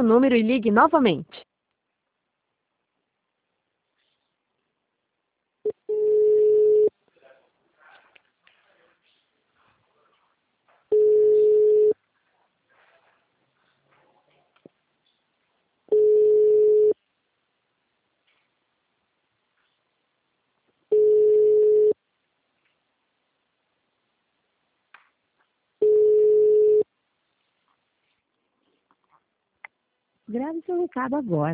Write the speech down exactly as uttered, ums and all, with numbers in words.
o número e ligue novamente. Grave seu recado agora.